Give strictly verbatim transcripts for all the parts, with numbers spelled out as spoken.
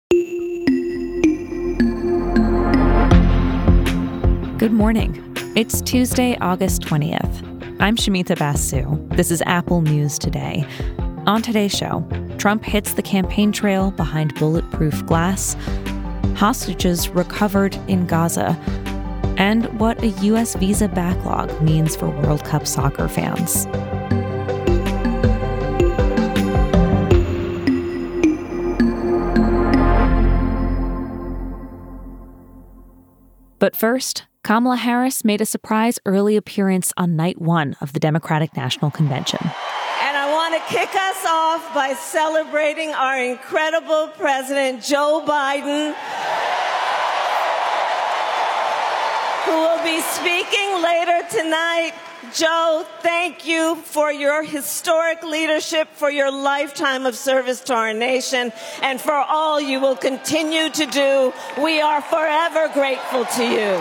Good morning. It's Tuesday, August twentieth. I'm Shamita Basu. This is Apple News Today. On today's show, Trump hits the campaign trail behind bulletproof glass, hostages recovered in Gaza, and what a U S visa backlog means for World Cup soccer fans. But first, Kamala Harris made a surprise early appearance on night one of the Democratic National Convention. And I want to kick us off by celebrating our incredible President, Joe Biden, who will be speaking later tonight. Joe, thank you for your historic leadership, for your lifetime of service to our nation, and for all you will continue to do. We are forever grateful to you.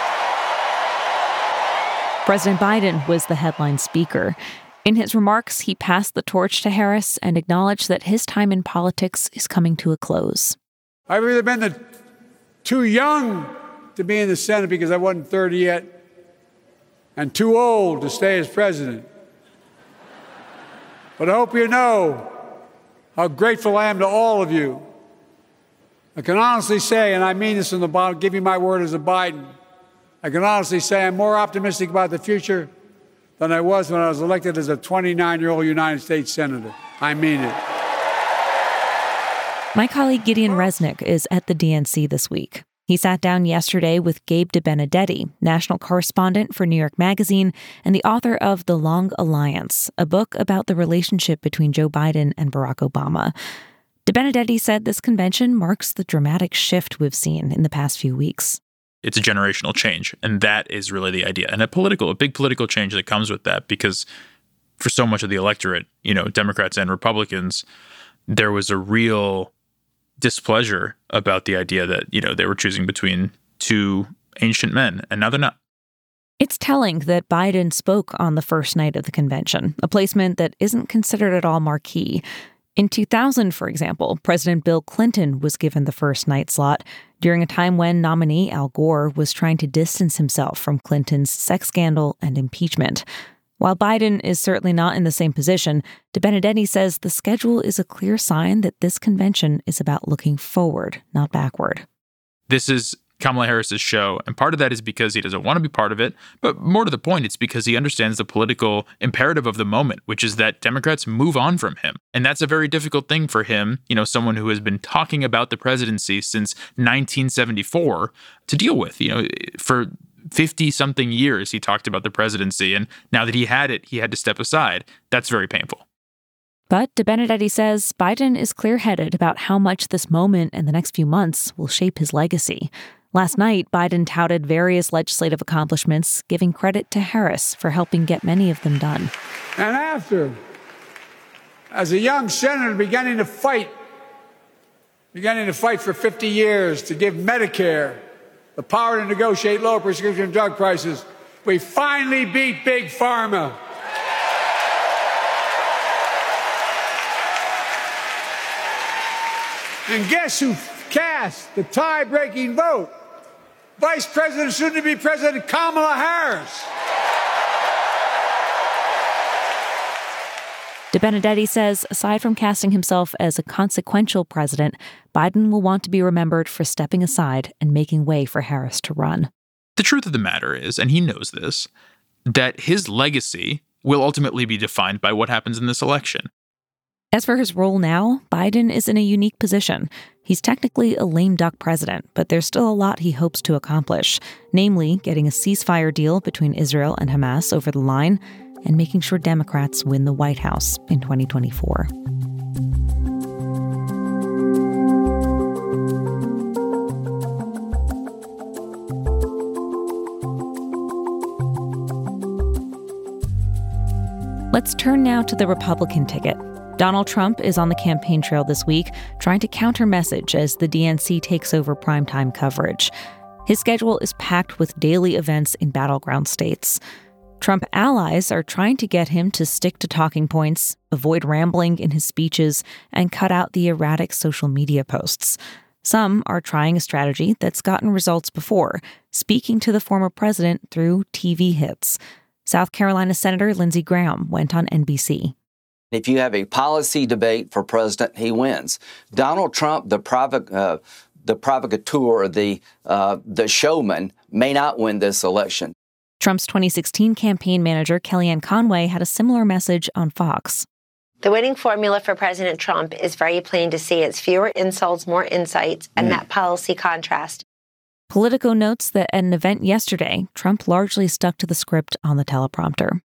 President Biden was the headline speaker. In his remarks, he passed the torch to Harris and acknowledged that his time in politics is coming to a close. I've either been the, too young to be in the Senate because I wasn't thirty yet, and too old to stay as president. But I hope you know how grateful I am to all of you. I can honestly say, and I mean this from the bottom, give you my word as a Biden, I can honestly say I'm more optimistic about the future than I was when I was elected as a twenty-nine-year-old United States Senator. I mean it. My colleague Gideon Resnick is at the D N C this week. He sat down yesterday with Gabe DeBenedetti, national correspondent for New York Magazine and the author of The Long Alliance, a book about the relationship between Joe Biden and Barack Obama. DeBenedetti said this convention marks the dramatic shift we've seen in the past few weeks. It's a generational change, and that is really the idea. And a political, a big political change that comes with that, because for so much of the electorate, you know, Democrats and Republicans, there was a real displeasure about the idea that, you know, they were choosing between two ancient men, and now they're not. It's telling that Biden spoke on the first night of the convention, a placement that isn't considered at all marquee. In two thousand, for example, President Bill Clinton was given the first night slot during a time when nominee Al Gore was trying to distance himself from Clinton's sex scandal and impeachment. While Biden is certainly not in the same position, DeBenedetti says the schedule is a clear sign that this convention is about looking forward, not backward. This is Kamala Harris's show, and part of that is because he doesn't want to be part of it, but more to the point, it's because he understands the political imperative of the moment, which is that Democrats move on from him. And that's a very difficult thing for him, you know, someone who has been talking about the presidency since nineteen seventy-four, to deal with. You know, for fifty-something years, he talked about the presidency, and now that he had it, he had to step aside. That's very painful. But DeBenedetti says Biden is clear-headed about how much this moment and the next few months will shape his legacy. Last night, Biden touted various legislative accomplishments, giving credit to Harris for helping get many of them done. And after, as a young senator beginning to fight, beginning to fight for fifty years to give Medicare the power to negotiate lower prescription drug prices, we finally beat Big Pharma. And guess who cast the tie-breaking vote? Vice President, soon-to-be President Kamala Harris. DeBenedetti says, aside from casting himself as a consequential president, Biden will want to be remembered for stepping aside and making way for Harris to run. The truth of the matter is, and he knows this, that his legacy will ultimately be defined by what happens in this election. As for his role now, Biden is in a unique position. He's technically a lame duck president, but there's still a lot he hopes to accomplish, namely getting a ceasefire deal between Israel and Hamas over the line and making sure Democrats win the White House in twenty twenty-four. Let's turn now to the Republican ticket. Donald Trump is on the campaign trail this week, trying to counter-message as the D N C takes over primetime coverage. His schedule is packed with daily events in battleground states. Trump allies are trying to get him to stick to talking points, avoid rambling in his speeches, and cut out the erratic social media posts. Some are trying a strategy that's gotten results before, speaking to the former president through T V hits. South Carolina Senator Lindsey Graham went on N B C. If you have a policy debate for president, he wins. Donald Trump, the provoc- uh, the provocateur, the uh, the showman, may not win this election. Trump's twenty sixteen campaign manager, Kellyanne Conway, had a similar message on Fox. The winning formula for President Trump is very plain to see. It's fewer insults, more insights, and mm. that policy contrast. Politico notes that at an event yesterday, Trump largely stuck to the script on the teleprompter.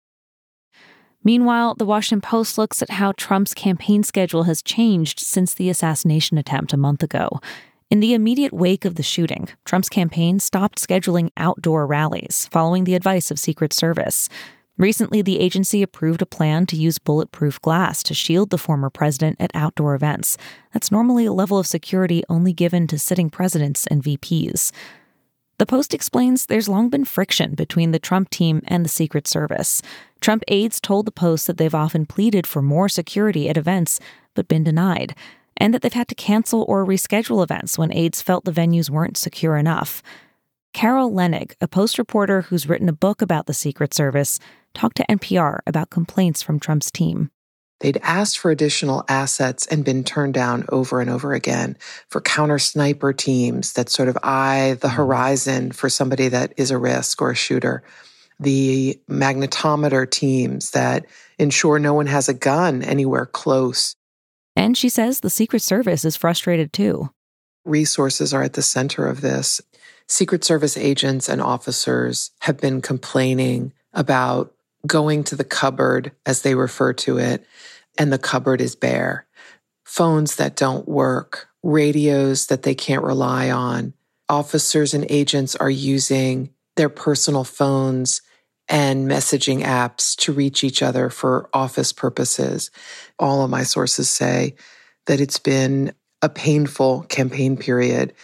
Meanwhile, the Washington Post looks at how Trump's campaign schedule has changed since the assassination attempt a month ago. In the immediate wake of the shooting, Trump's campaign stopped scheduling outdoor rallies, following the advice of Secret Service. Recently, the agency approved a plan to use bulletproof glass to shield the former president at outdoor events. That's normally a level of security only given to sitting presidents and V Ps. The Post explains there's long been friction between the Trump team and the Secret Service. Trump aides told the Post that they've often pleaded for more security at events, but been denied, and that they've had to cancel or reschedule events when aides felt the venues weren't secure enough. Carol Leonnig, a Post reporter who's written a book about the Secret Service, talked to N P R about complaints from Trump's team. They'd asked for additional assets and been turned down over and over again for counter sniper teams that sort of eye the horizon for somebody that is a risk or a shooter. The magnetometer teams that ensure no one has a gun anywhere close. And she says the Secret Service is frustrated too. Resources are at the center of this. Secret Service agents and officers have been complaining about going to the cupboard, as they refer to it, and the cupboard is bare. Phones that don't work, radios that they can't rely on. Officers and agents are using their personal phones and messaging apps to reach each other for office purposes. All of my sources say that it's been a painful campaign period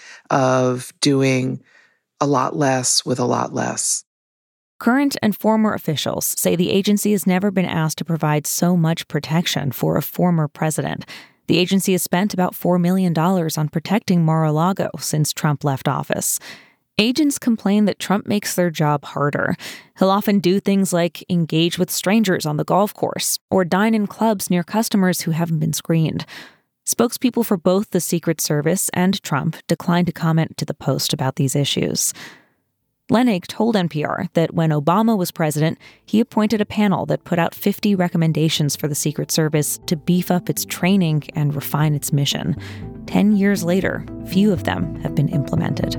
of doing a lot less with a lot less. Current and former officials say the agency has never been asked to provide so much protection for a former president. The agency has spent about four million dollars on protecting Mar-a-Lago since Trump left office. Agents complain that Trump makes their job harder. He'll often do things like engage with strangers on the golf course or dine in clubs near customers who haven't been screened. Spokespeople for both the Secret Service and Trump declined to comment to the Post about these issues. Leonnig told N P R that when Obama was president, he appointed a panel that put out fifty recommendations for the Secret Service to beef up its training and refine its mission. Ten years later, few of them have been implemented.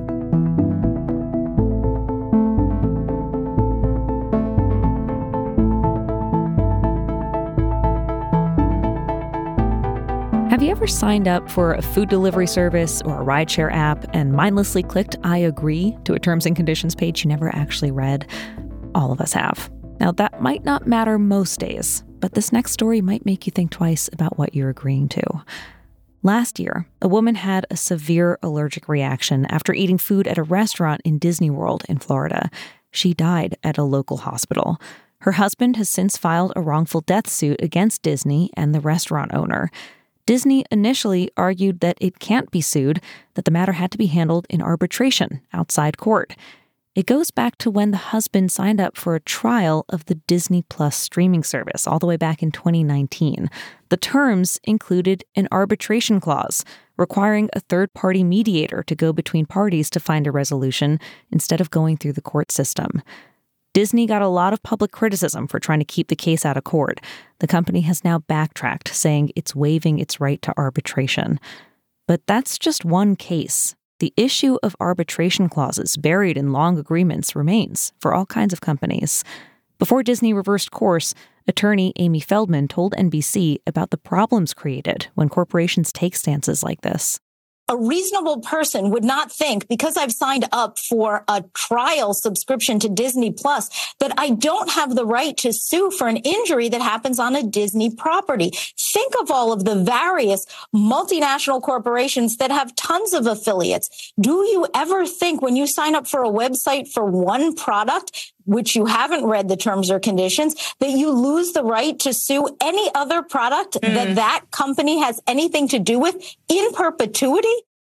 Have you ever signed up for a food delivery service or a rideshare app and mindlessly clicked I agree to a terms and conditions page you never actually read? All of us have. Now, that might not matter most days, but this next story might make you think twice about what you're agreeing to. Last year, a woman had a severe allergic reaction after eating food at a restaurant in Disney World in Florida. She died at a local hospital. Her husband has since filed a wrongful death suit against Disney and the restaurant owner. Disney initially argued that it can't be sued, that the matter had to be handled in arbitration outside court. It goes back to when the husband signed up for a trial of the Disney Plus streaming service all the way back in twenty nineteen. The terms included an arbitration clause requiring a third-party mediator to go between parties to find a resolution instead of going through the court system. Disney got a lot of public criticism for trying to keep the case out of court. The company has now backtracked, saying it's waiving its right to arbitration. But that's just one case. The issue of arbitration clauses buried in long agreements remains for all kinds of companies. Before Disney reversed course, attorney Amy Feldman told N B C about the problems created when corporations take stances like this. A reasonable person would not think, because I've signed up for a trial subscription to Disney Plus, that I don't have the right to sue for an injury that happens on a Disney property. Think of all of the various multinational corporations that have tons of affiliates. Do you ever think when you sign up for a website for one product, which you haven't read the terms or conditions, that you lose the right to sue any other product mm. that that company has anything to do with in perpetuity?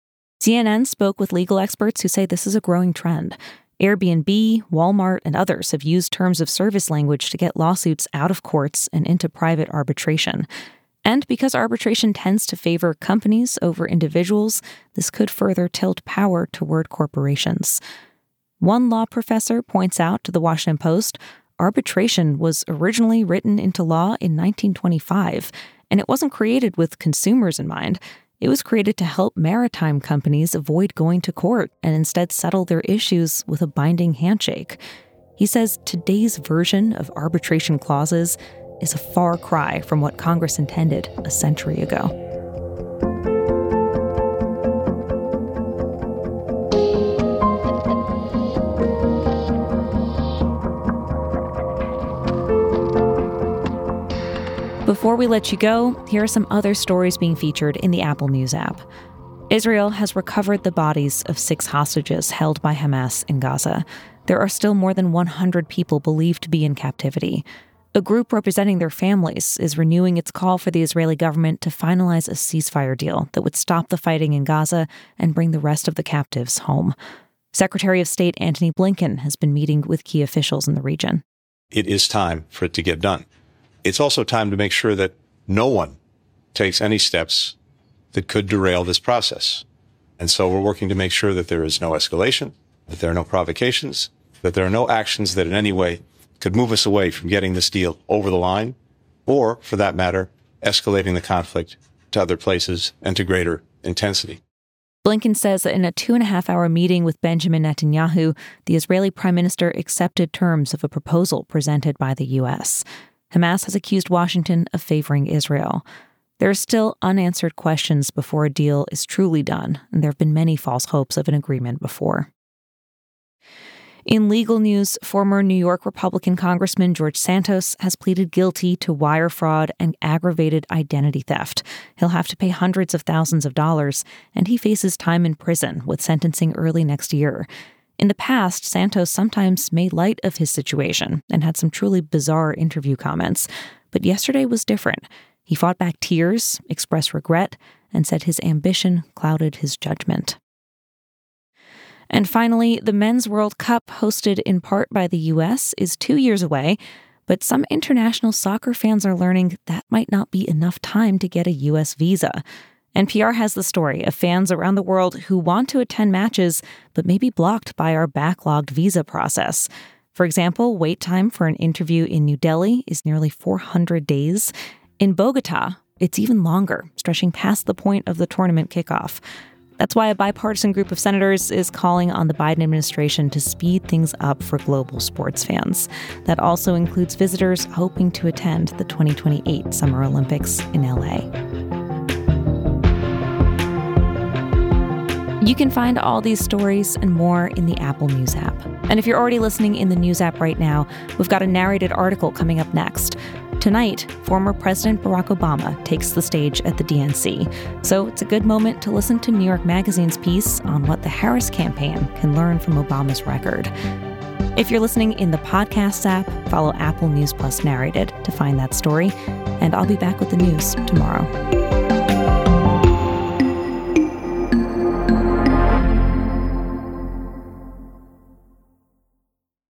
C N N spoke with legal experts who say this is a growing trend. Airbnb, Walmart, and others have used terms of service language to get lawsuits out of courts and into private arbitration. And because arbitration tends to favor companies over individuals, this could further tilt power toward corporations. One law professor points out to the Washington Post, arbitration was originally written into law in nineteen twenty-five, and it wasn't created with consumers in mind. It was created to help maritime companies avoid going to court and instead settle their issues with a binding handshake. He says today's version of arbitration clauses is a far cry from what Congress intended a century ago. Before we let you go, here are some other stories being featured in the Apple News app. Israel has recovered the bodies of six hostages held by Hamas in Gaza. There are still more than one hundred people believed to be in captivity. A group representing their families is renewing its call for the Israeli government to finalize a ceasefire deal that would stop the fighting in Gaza and bring the rest of the captives home. Secretary of State Antony Blinken has been meeting with key officials in the region. It is time for it to get done. It's also time to make sure that no one takes any steps that could derail this process. And so we're working to make sure that there is no escalation, that there are no provocations, that there are no actions that in any way could move us away from getting this deal over the line, or, for that matter, escalating the conflict to other places and to greater intensity. Blinken says that in a two-and-a-half-hour meeting with Benjamin Netanyahu, the Israeli prime minister accepted terms of a proposal presented by the U S. Hamas has accused Washington of favoring Israel. There are still unanswered questions before a deal is truly done, and there have been many false hopes of an agreement before. In legal news, former New York Republican Congressman George Santos has pleaded guilty to wire fraud and aggravated identity theft. He'll have to pay hundreds of thousands of dollars, and he faces time in prison with sentencing early next year. In the past, Santos sometimes made light of his situation and had some truly bizarre interview comments. But yesterday was different. He fought back tears, expressed regret, and said his ambition clouded his judgment. And finally, the Men's World Cup, hosted in part by the U S, is two years away, but some international soccer fans are learning that might not be enough time to get a U S visa. N P R has the story of fans around the world who want to attend matches, but may be blocked by our backlogged visa process. For example, wait time for an interview in New Delhi is nearly four hundred days. In Bogota, it's even longer, stretching past the point of the tournament kickoff. That's why a bipartisan group of senators is calling on the Biden administration to speed things up for global sports fans. That also includes visitors hoping to attend the twenty twenty-eight Summer Olympics in L A. You can find all these stories and more in the Apple News app. And if you're already listening in the News app right now, we've got a narrated article coming up next. Tonight, former President Barack Obama takes the stage at the D N C. So it's a good moment to listen to New York Magazine's piece on what the Harris campaign can learn from Obama's record. If you're listening in the Podcasts app, follow Apple News Plus Narrated to find that story. And I'll be back with the news tomorrow.